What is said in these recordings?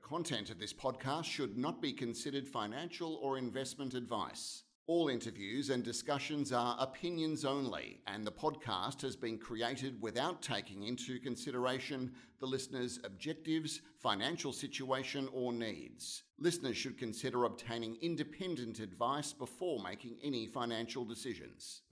content of this podcast should not be considered financial or investment advice. All interviews and discussions are opinions only, and the podcast has been created without taking into consideration the listener's objectives, financial situation, or needs. Listeners should consider obtaining independent advice before making any financial decisions.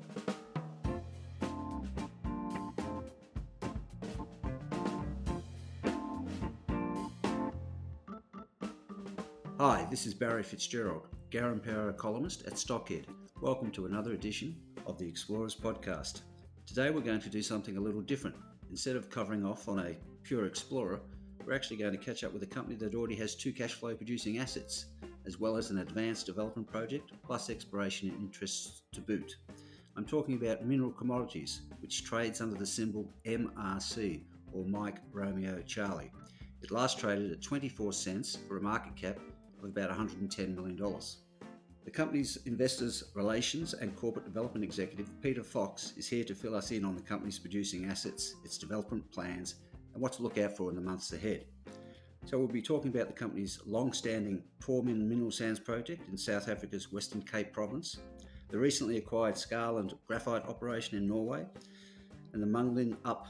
Hi, this is Barry Fitzgerald, Garimpeiro columnist at Stockhead. Welcome to another edition of the Explorers Podcast. Today we're going to do something a little different. Instead of covering off on a pure explorer, we're actually going to catch up with a company that already has two cash flow producing assets, as well as an advanced development project, plus exploration interests to boot. I'm talking about Mineral Commodities, which trades under the symbol MRC, or Mike Romeo Charlie. It last traded at 24 cents for a market cap of about $110 million. The company's investors relations and corporate development executive, Peter Fox, is here to fill us in on the company's producing assets, its development plans, and what to look out for in the months ahead. So we'll be talking about the company's long-standing Tormin Mineral Sands project in South Africa's Western Cape province, the recently acquired Skarland graphite operation in Norway, and the Munglin Up,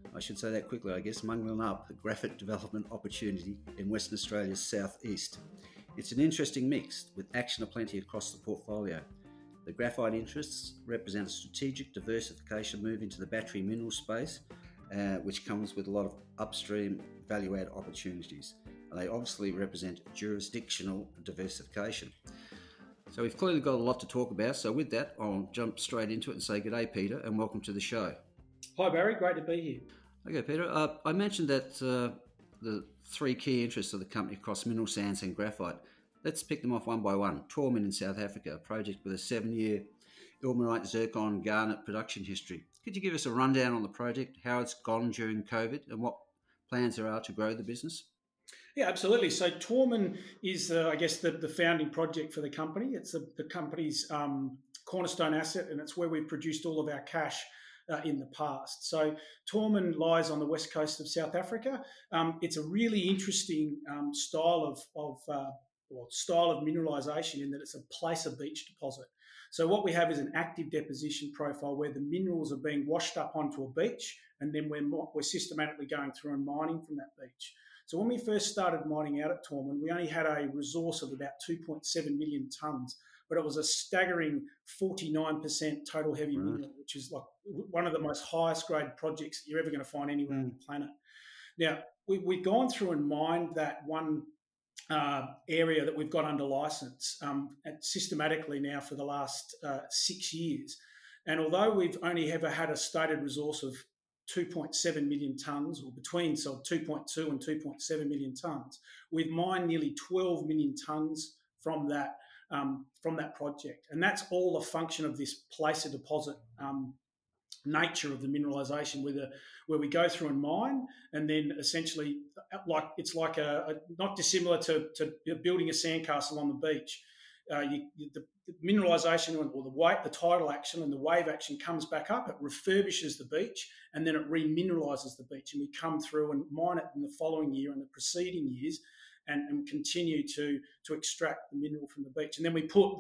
Munglin Up, the graphite development opportunity in Western Australia's southeast. It's an interesting mix with action aplenty across the portfolio. The graphite interests represent a strategic diversification move into the battery mineral space, which comes with a lot of upstream value-add opportunities. And they obviously represent jurisdictional diversification. So we've clearly got a lot to talk about. So with that, I'll jump straight into it and say good day, Peter, and welcome to the show. Hi, Barry. Great to be here. Okay, Peter. I mentioned that the three key interests of the company across mineral sands and graphite. Let's pick them off one by one. Tormin in South Africa, a project with a 7-year ilmenite zircon garnet production history. Could you give us a rundown on the project, how it's gone during COVID, and what plans there are to grow the business? Yeah, absolutely. So Tormin is, the founding project for the company. It's the company's cornerstone asset, and it's where we've produced all of our cash in the past. So Tormin lies on the west coast of South Africa. It's a really interesting style of mineralisation in that it's a placer beach deposit. So what we have is an active deposition profile where the minerals are being washed up onto a beach, and then we're systematically going through and mining from that beach. So when we first started mining out at Tormin, we only had a resource of about 2.7 million tonnes, but it was a staggering 49% total heavy mineral, which is like one of the most highest grade projects you're ever going to find anywhere on the planet. Now, we've gone through and mined that one area that we've got under license systematically now for the last 6 years. And although we've only ever had a stated resource of 2.7 million tonnes, or between 2.2 and 2.7 million tonnes, we've mined nearly 12 million tonnes from that project. And that's all a function of this placer deposit nature of the mineralisation, where we go through and mine, and then essentially it's like a not dissimilar to building a sandcastle on the beach. The mineralisation or the tidal action and the wave action comes back up, it refurbishes the beach, and then it remineralises the beach, and we come through and mine it in the following year and the preceding years, and continue to extract the mineral from the beach, and then we put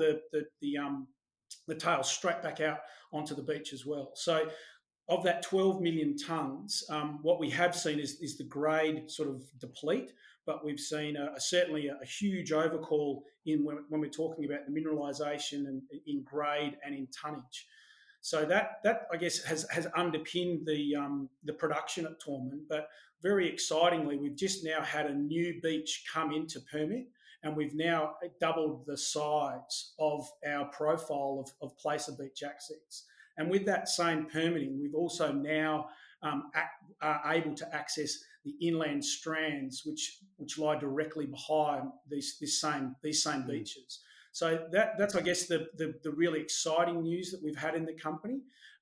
the tail straight back out onto the beach as well. So of that 12 million tonnes, what we have seen is the grade sort of deplete, but we've seen certainly a huge overcall when we're talking about the mineralisation and in grade and in tonnage. So that I guess has underpinned the production at Tormin. But very excitingly, we've just now had a new beach come into permit, and we've now doubled the size of our profile of placer beach access. And with that same permitting, we've also now are able to access the inland strands, which lie directly behind these same beaches. So that's I guess the really exciting news that we've had in the company.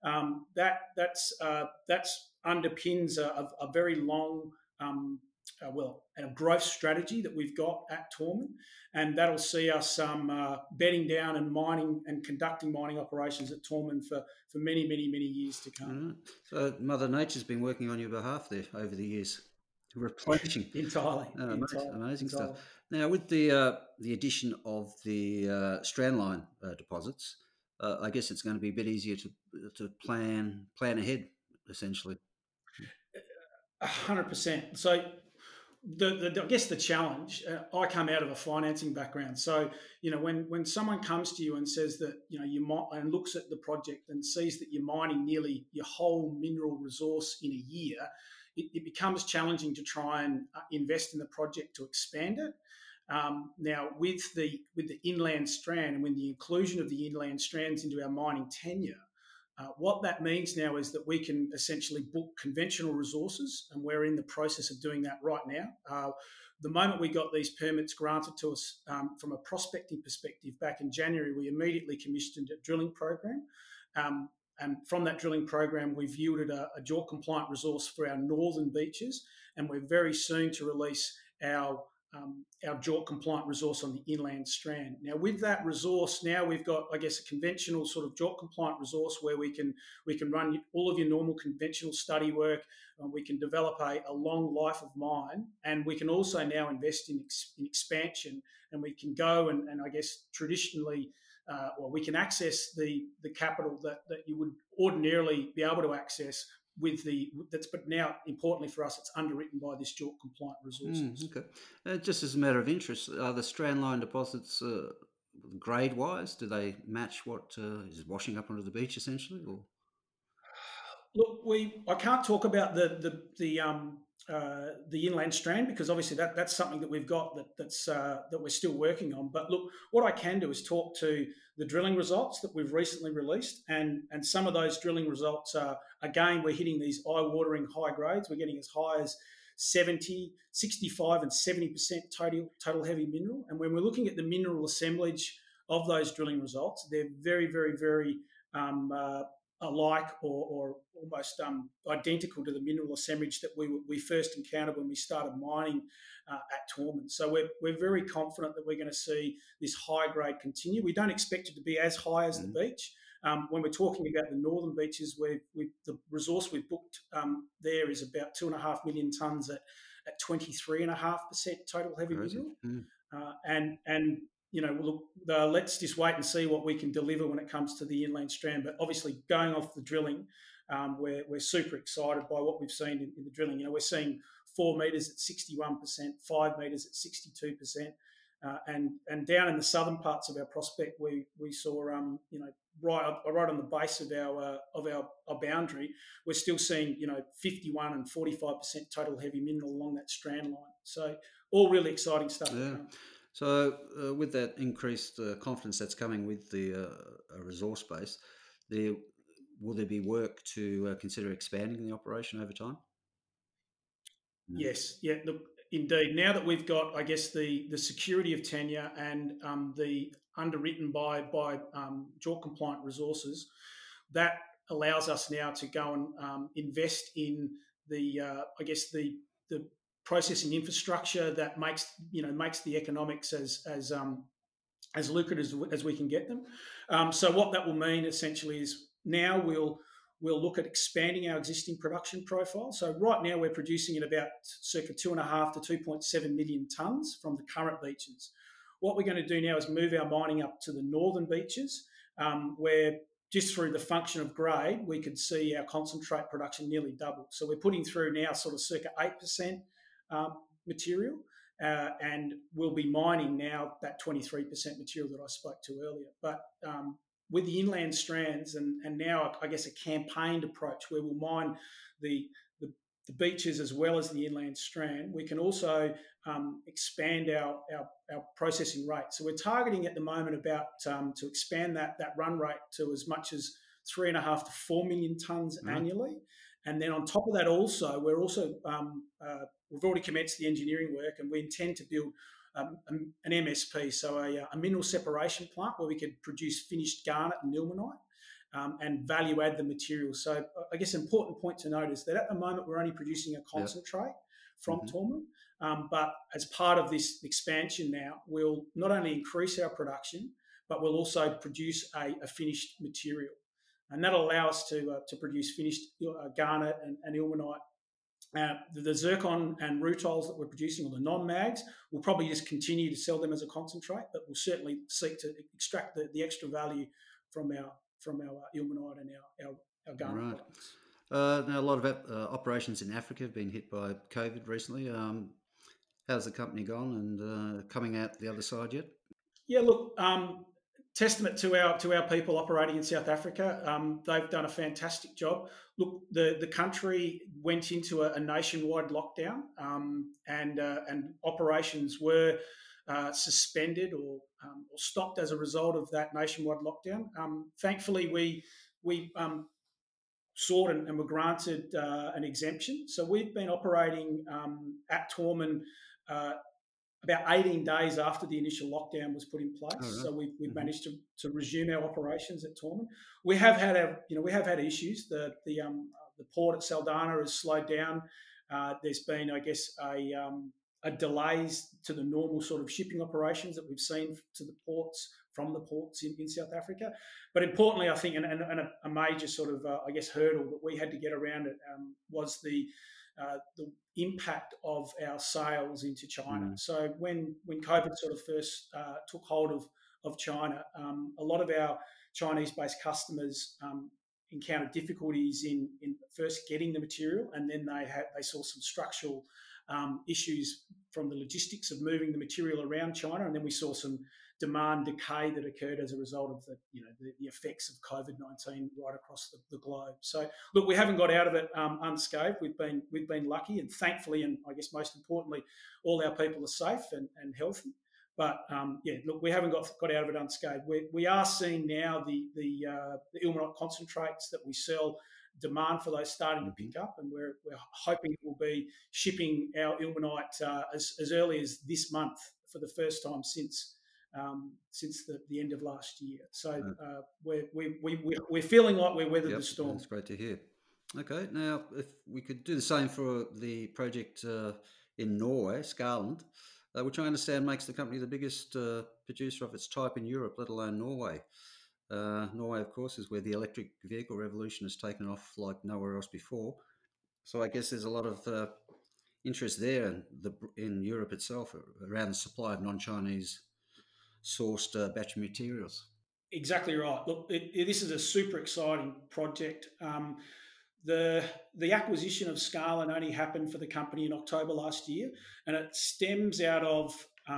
That's underpins a very long a growth strategy that we've got at Tormin, and that'll see us bedding down and mining and conducting mining operations at Tormin for many, many, many years to come. So Mother Nature's been working on your behalf there over the years. replenishing. entirely, Amazing stuff. entirely. Now, with the addition of the Strandline deposits, I guess it's going to be a bit easier to plan ahead, essentially. 100%. So I guess the challenge. I come out of a financing background, so when someone comes to you and says that you might and looks at the project and sees that you're mining nearly your whole mineral resource in a year, it becomes challenging to try and invest in the project to expand it. Now, with the inland strand and with the inclusion of the inland strands into our mining tenure, what that means now is that we can essentially book conventional resources, and we're in the process of doing that right now. The moment we got these permits granted to us from a prospecting perspective back in January, we immediately commissioned a drilling program. And from that drilling program, we've yielded a JORC compliant resource for our northern beaches, and we're very soon to release our JORC compliant resource on the inland strand. Now, with that resource, now we've got, I guess, a conventional sort of JORC compliant resource where we can run all of your normal conventional study work. We can develop a long life of mine, and we can also now invest in expansion. And we can go and I guess traditionally, we can access the capital that you would ordinarily be able to access but now importantly for us, it's underwritten by this JORC compliant resources. Okay. Just as a matter of interest, are the Strandline deposits grade wise? Do they match what is washing up onto the beach essentially? Or Look, I can't talk about the inland strand because obviously that's something that we've got that we're still working on. But look, what I can do is talk to the drilling results that we've recently released, and some of those drilling results are, again, we're hitting these eye-watering high grades. We're getting as high as 70, 65 and 70% total heavy mineral. And when we're looking at the mineral assemblage of those drilling results, they're very, very, very alike or almost identical to the mineral assemblage that we first encountered when we started mining at Tormund. So we're very confident that we're going to see this high grade continue. We don't expect it to be as high as the beach. When we're talking about the northern beaches, the resource we've booked there is about 2.5 million tonnes at 23.5% total heavy mineral. And look, let's just wait and see what we can deliver when it comes to the inland strand. But obviously, going off the drilling, we're super excited by what we've seen in the drilling. We're seeing 4 metres at 61%, 5 metres at 62%, and down in the southern parts of our prospect, we saw right on the base of our boundary, we're still seeing 51 and 45% total heavy mineral along that strand line. So all really exciting stuff. Yeah. So with that increased confidence that's coming with the resource base, will there be work to consider expanding the operation over time? Yes, yeah, look, indeed. Now that we've got, I guess, the security of tenure and the underwritten by JORC compliant resources, that allows us now to go and invest in the processing infrastructure that makes the economics as lucrative as we can get them. So what that will mean essentially is now we'll look at expanding our existing production profile. So right now we're producing at about circa 2.5 to 2.7 million tonnes from the current beaches. What we're going to do now is move our mining up to the northern beaches, where just through the function of grade, we could see our concentrate production nearly double. So we're putting through now sort of circa 8% material, and we'll be mining now that 23% material that I spoke to earlier. But with the inland strands and now, I guess, a campaigned approach where we'll mine the beaches as well as the inland strand, we can also expand our processing rate. So we're targeting at the moment about to expand that run rate to as much as 3.5 to 4 million tonnes annually. And then on top of that, we've already commenced the engineering work, and we intend to build an MSP, so a mineral separation plant where we could produce finished garnet and ilmenite and value add the material. So I guess an important point to note is that at the moment we're only producing a concentrate from Tormund, but as part of this expansion now, we'll not only increase our production, but we'll also produce a finished material. And that'll allow us to produce finished garnet and ilmenite The zircon and rutyls that we're producing, or the non-mags, we'll probably just continue to sell them as a concentrate, but we'll certainly seek to extract the extra value from our ilmenite and our garnet Right. products. Now, a lot of operations in Africa have been hit by COVID recently. How's the company gone and coming out the other side yet? Yeah, look, testament to our people operating in South Africa. They've done a fantastic job. Look, the country went into a nationwide lockdown, and operations were suspended or stopped as a result of that nationwide lockdown. Thankfully, we sought and were granted an exemption. So we've been operating at Tormin about 18 days after the initial lockdown was put in place. All right. So we've managed to resume our operations at Tormin. We have had issues. The port at Saldanha has slowed down. There's been, I guess, a delays to the normal sort of shipping operations that we've seen to the ports from the ports in South Africa. But importantly, I think, and a major sort of, I guess, hurdle that we had to get around it was the impact of our sales into China. So when COVID sort of first took hold of China, a lot of our Chinese-based customers encountered difficulties in first getting the material, and then they saw some structural issues from the logistics of moving the material around China, and then we saw some demand decay that occurred as a result of the effects of COVID-19 right across the globe. So look, we haven't got out of it unscathed. We've been lucky, and thankfully, and I guess most importantly, all our people are safe and healthy. But look, we haven't got out of it unscathed. We are seeing now the ilmenite concentrates that we sell, demand for those starting to pick up, and we're hoping it will be shipping our ilmenite as early as this month for the first time since the end of last year. So we're feeling like we're weathered the storm. That's great to hear. Okay, now if we could do the same for the project in Norway, Skaland, which I understand makes the company the biggest producer of its type in Europe, let alone Norway. Norway, of course, is where the electric vehicle revolution has taken off like nowhere else before. So I guess there's a lot of interest there in Europe itself around the supply of non-Chinese sourced battery materials. Exactly right. Look, this is a super exciting project. The acquisition of Skaland only happened for the company in October last year, and it stems out of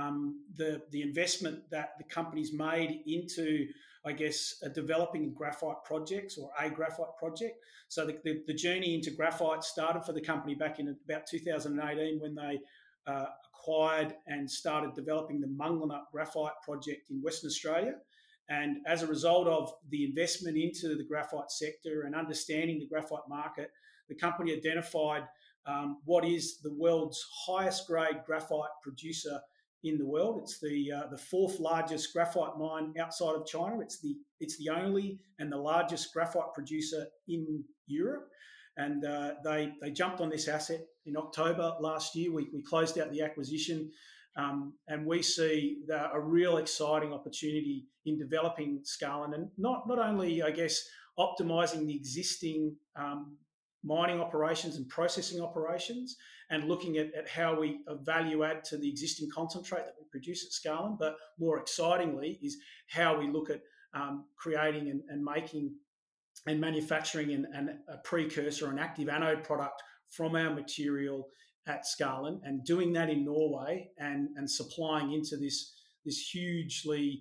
the investment that the company's made into, I guess, developing graphite projects or a graphite project. So the journey into graphite started for the company back in about 2018 when they acquired and started developing the Munglanup graphite project in Western Australia. And as a result of the investment into the graphite sector and understanding the graphite market, the company identified what is the world's highest grade graphite producer in the world. It's the fourth largest graphite mine outside of China. It's the only and the largest graphite producer in Europe. And they jumped on this asset in October last year. We closed out the acquisition, and we see a real exciting opportunity in developing Skaland, and not only, I guess, optimising the existing mining operations and processing operations and looking at how we value add to the existing concentrate that we produce at Skaland, but more excitingly is how we look at creating and making and manufacturing a precursor, an active anode product from our material at Skaland, and doing that in Norway and supplying into this hugely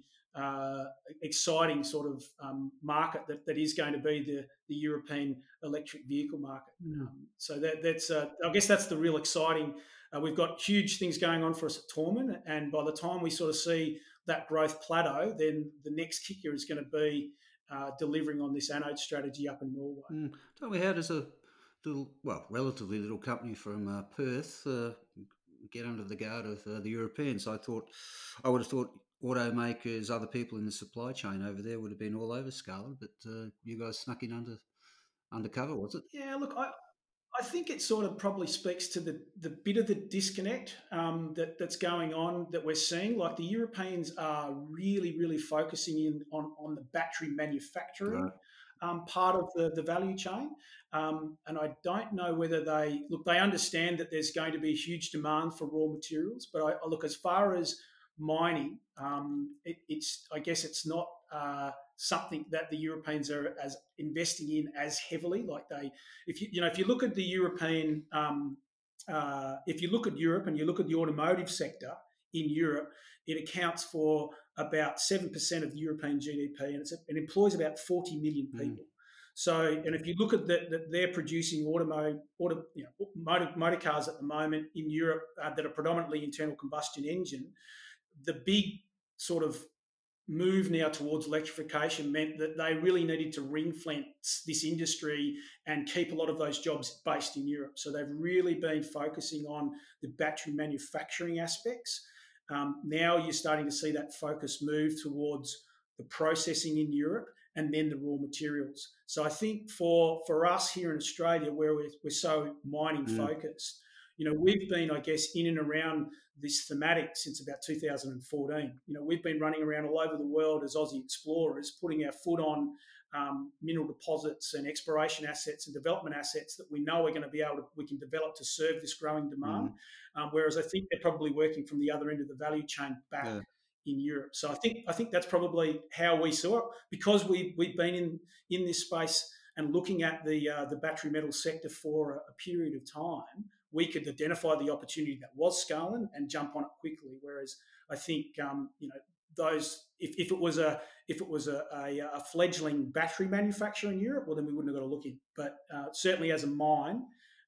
exciting sort of market that is going to be the European electric vehicle market. So that's I guess that's the real exciting. We've got huge things going on for us at Tormin, and by the time we sort of see that growth plateau, then the next kicker is going to be delivering on this anode strategy up in Norway. Tell me, how does a relatively little company from Perth get under the guard of the Europeans? I would have thought automakers, other people in the supply chain over there would have been all over Skaland, but you guys snuck in undercover, was it? Yeah, look, I think it sort of probably speaks to the bit of the disconnect that's going on that we're seeing. Like, the Europeans are really, really focusing in on the battery manufacturing. part of the value chain. And I don't know whether they understand that there's going to be a huge demand for raw materials, but I look, as far as mining, I guess it's not something that the Europeans are as investing in as heavily. Like if you look at the European, if you look at Europe and you look at the automotive sector in Europe, it accounts for about 7% of the European GDP, and it employs about 40 million people. So, and if you look at that, they're producing motor cars at the moment in Europe that are predominantly internal combustion engine. The big sort of move now towards electrification meant that they really needed to ring-fence this industry and keep a lot of those jobs based in Europe. So they've really been focusing on the battery manufacturing aspects. Now you're starting to see that focus move towards the processing in Europe and then the raw materials. So I think for us here in Australia, where we're so mining focused, we've been, I guess, in and around this thematic since about 2014. We've been running around all over the world as Aussie explorers, putting our foot on mineral deposits and exploration assets and development assets that we know are going to we can develop to serve this growing demand. Whereas I think they're probably working from the other end of the value chain back in Europe. So I think that's probably how we saw it, because we've been in this space and looking at the battery metal sector for a period of time. We could identify the opportunity that was scaling and jump on it quickly. Whereas I think those, if it was a fledgling battery manufacturer in Europe, well, then we wouldn't have got to look in. But certainly as a mine,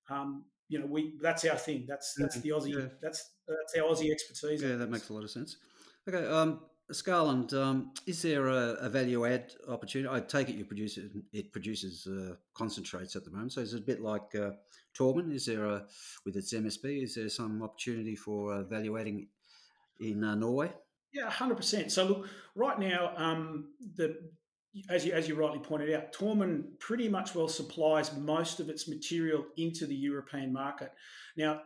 that's our thing. That's the Aussie. That's our Aussie expertise. Yeah, that makes a lot of sense. Okay, Scarland, is there a value add opportunity? I take it it produces concentrates at the moment. So is it a bit like Torben? Is there with its MSP? Is there some opportunity for value adding in Norway? Yeah, 100%. So look, right now, as you rightly pointed out, Torben pretty much supplies most of its material into the European market. Now,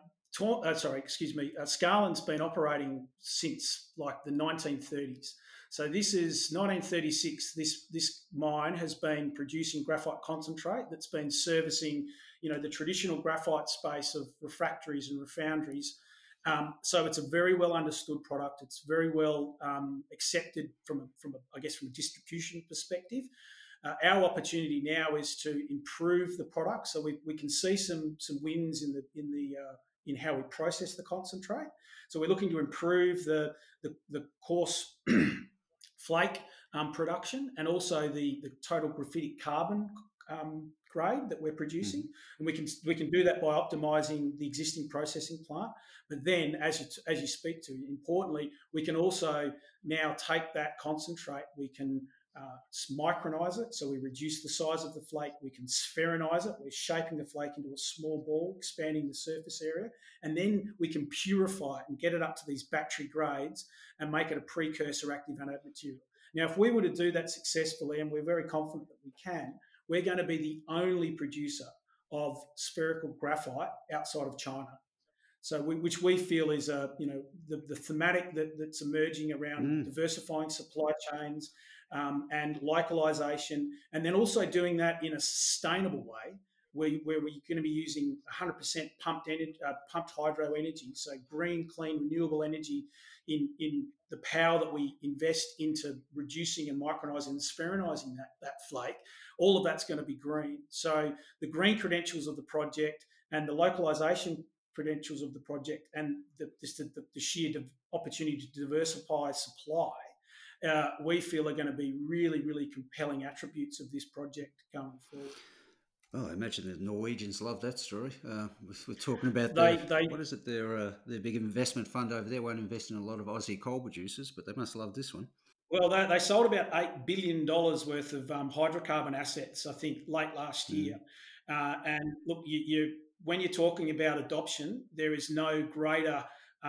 Scarland's been operating since like the 1930s. So this is 1936. This mine has been producing graphite concentrate that's been servicing, the traditional graphite space of refractories and refoundries. So it's a very well understood product. It's very well accepted from a distribution perspective. Our opportunity now is to improve the product. So we can see some wins in how we process the concentrate. So we're looking to improve the coarse flake production, and also the total graphitic carbon grade that we're producing. And we can do that by optimizing the existing processing plant. But then, as you speak to, importantly, we can also now take that concentrate, we can micronize it, so we reduce the size of the flake. We can spherinize it. We're shaping the flake into a small ball, expanding the surface area, and then we can purify it and get it up to these battery grades and make it a precursor active anode material. Now, if we were to do that successfully, and we're very confident that we can, we're going to be the only producer of spherical graphite outside of China. So, which we feel is the thematic that's emerging around diversifying supply chains. And localization, and then also doing that in a sustainable way, where we're going to be using 100% pumped hydro energy, so green, clean, renewable energy in the power that we invest into reducing and micronizing and spheronizing that flake. All of that's going to be green. So the green credentials of the project and the localization credentials of the project, and the sheer opportunity to diversify supply, we feel are going to be really, really compelling attributes of this project going forward. Oh, I imagine the Norwegians love that story. We're talking about what is it? Their big investment fund over there won't invest in a lot of Aussie coal producers, but they must love this one. Well, they sold about $8 billion worth of hydrocarbon assets, I think, late last year. And look, when you're talking about adoption, there is no greater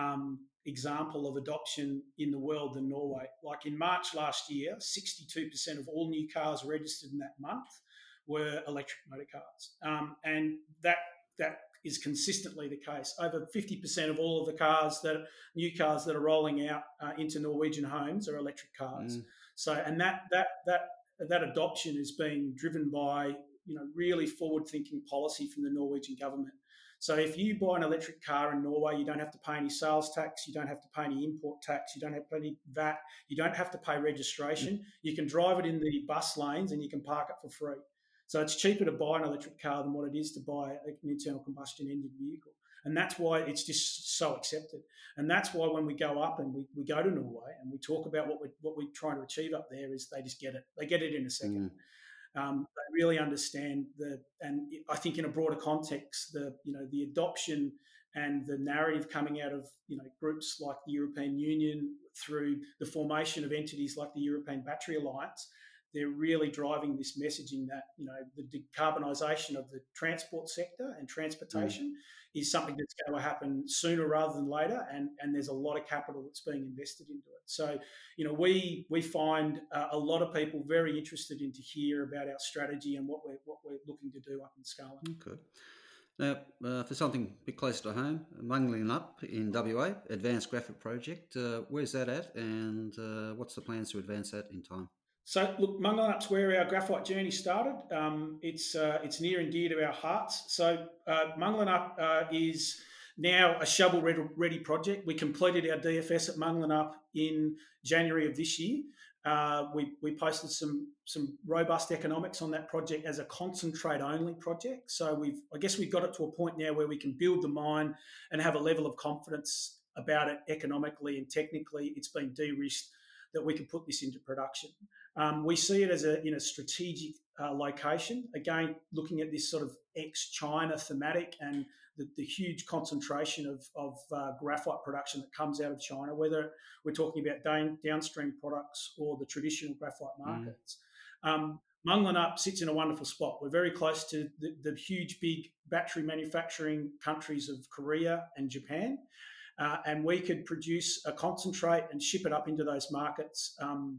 example of adoption in the world than Norway. Like in March last year, 62% of all new cars registered in that month were electric motor cars, and that is consistently the case. Over 50% of all of the new cars that are rolling out into Norwegian homes are electric cars. So, and that that adoption is being driven by really forward-thinking policy from the Norwegian government. So if you buy an electric car in Norway, you don't have to pay any sales tax, you don't have to pay any import tax, you don't have to pay any VAT, you don't have to pay registration. You can drive it in the bus lanes and you can park it for free. So it's cheaper to buy an electric car than what it is to buy an internal combustion engine vehicle. And that's why it's just so accepted. And that's why when we go up and we go to Norway and we talk about what we're trying to achieve up there, is they just get it. They get it in a second. They really understand and I think in a broader context, the adoption and the narrative coming out of groups like the European Union through the formation of entities like the European Battery Alliance. They're really driving this messaging that the decarbonisation of the transport sector and transportation is something that's going to happen sooner rather than later, and there's a lot of capital that's being invested into it. So we find a lot of people very interested in to hear about our strategy and what we're looking to do up in Scarland. Okay. Now, for something a bit closer to home, Manglinap in WA, Advanced Graphite Project. Where's that at, and what's the plans to advance that in time? So, look, Manglinap's where our graphite journey started. It's near and dear to our hearts. So, Manglinap is now a shovel-ready project. We completed our DFS at Manglinap in January of this year. We posted some robust economics on that project as a concentrate-only project. So, we've got it to a point now where we can build the mine and have a level of confidence about it economically and technically. It's been de-risked that we can put this into production. We see it as in a strategic location. Again, looking at this sort of ex-China thematic and the huge concentration of graphite production that comes out of China, whether we're talking about downstream products or the traditional graphite markets. Manglinap sits in a wonderful spot. We're very close to the huge, big battery manufacturing countries of Korea and Japan. And we could produce a concentrate and ship it up into those markets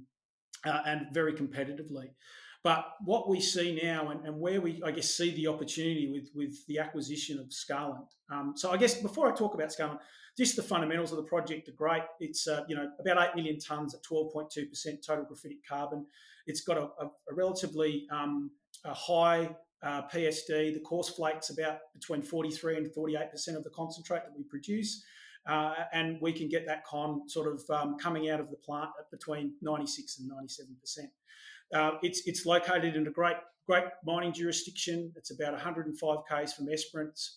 and very competitively. But what we see now and where we, see the opportunity with the acquisition of Scarland. So I guess before I talk about Scarland, just the fundamentals of the project are great. It's about 8 million tonnes at 12.2% total graphitic carbon. It's got a relatively high PSD. The coarse flake's about between 43 and 48% of the concentrate that we produce. And we can get that con sort of coming out of the plant at between 96 and 97%. It's located in a great mining jurisdiction. It's about 105 k's from Esperance.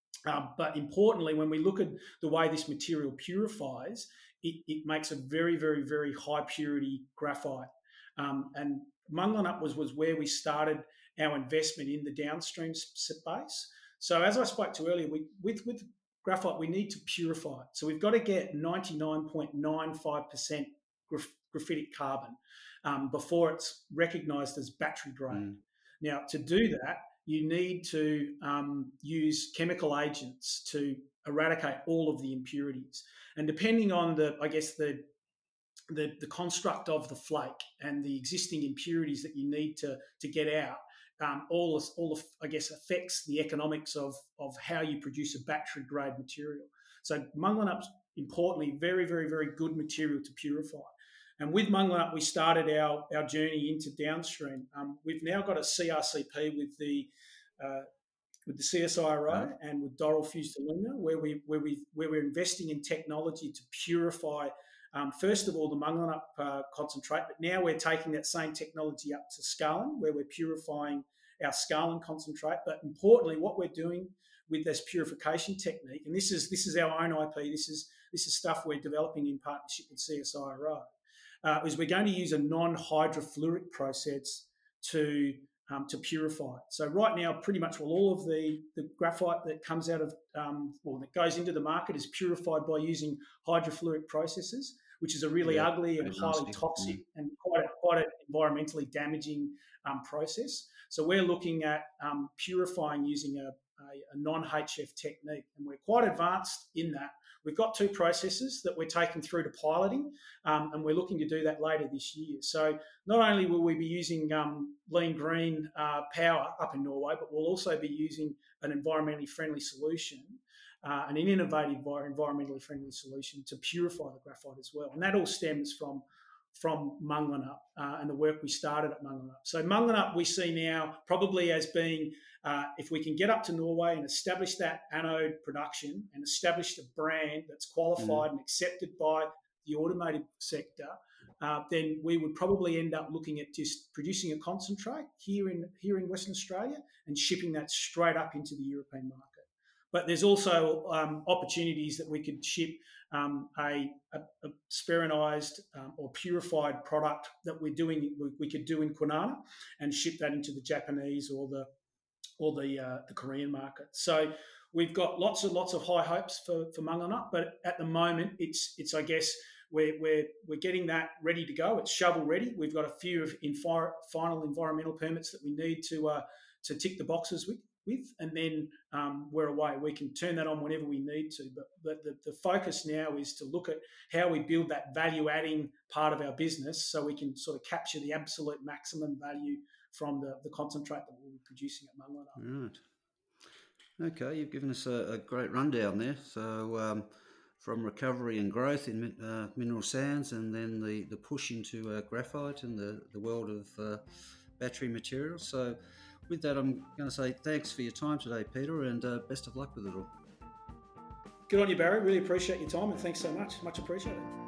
But importantly, when we look at the way this material purifies, it makes a very, very, very high purity graphite. And Manglinap was where we started our investment in the downstream space. So as I spoke to earlier, with graphite, we need to purify it. So we've got to get 99.95% graphitic carbon before it's recognised as battery grade. Now, to do that, you need to use chemical agents to eradicate all of the impurities. And depending on the construct of the flake and the existing impurities that you need to get out, all affects the economics of how you produce a battery grade material. So Manglinap's importantly very, very, very good material to purify. And with Manglinap, we started our journey into downstream. We've now got a CRCP with the CSIRO and with Doral Fused Alumina, where we're investing in technology to purify. First of all, the Manglinap concentrate, but now we're taking that same technology up to Scarland, where we're purifying our Scarland concentrate. But importantly, what we're doing with this purification technique, and this is our own IP, this is stuff we're developing in partnership with CSIRO, is we're going to use a non-hydrofluoric process to purify it. So right now, pretty much all of the graphite that comes out of that goes into the market is purified by using hydrofluoric processes, which is a really ugly and highly toxic and quite an environmentally damaging process. So we're looking at purifying using a non-HF technique, and we're quite advanced in that. We've got 2 processes that we're taking through to piloting, and we're looking to do that later this year. So not only will we be using lean green power up in Norway, but we'll also be using an environmentally friendly solution, an innovative environmentally friendly solution to purify the graphite as well. And that all stems from from Manglanup and the work we started at Manglanup. So Manglanup we see now probably as being, if we can get up to Norway and establish that anode production and establish a brand that's qualified and accepted by the automotive sector, then we would probably end up looking at just producing a concentrate here in Western Australia and shipping that straight up into the European market. But there's also opportunities that we could ship a spheronized or purified product that we could do in Kwinana and ship that into the Japanese or the Korean market. So we've got lots of high hopes for Manglanup, but at the moment it's I guess we're getting that ready to go. It's shovel ready. We've got a few final environmental permits that we need to tick the boxes with, and then we're away. We can turn that on whenever we need to. But the focus now is to look at how we build that value-adding part of our business so we can sort of capture the absolute maximum value from the concentrate that we'll be producing at Manglanup. Right. Okay, you've given us a great rundown there. So from recovery and growth in mineral sands, and then the push into graphite and the world of battery materials. So with that, I'm going to say thanks for your time today, Peter, and best of luck with it all. Good on you, Barry. Really appreciate your time, and thanks so much. Much appreciated.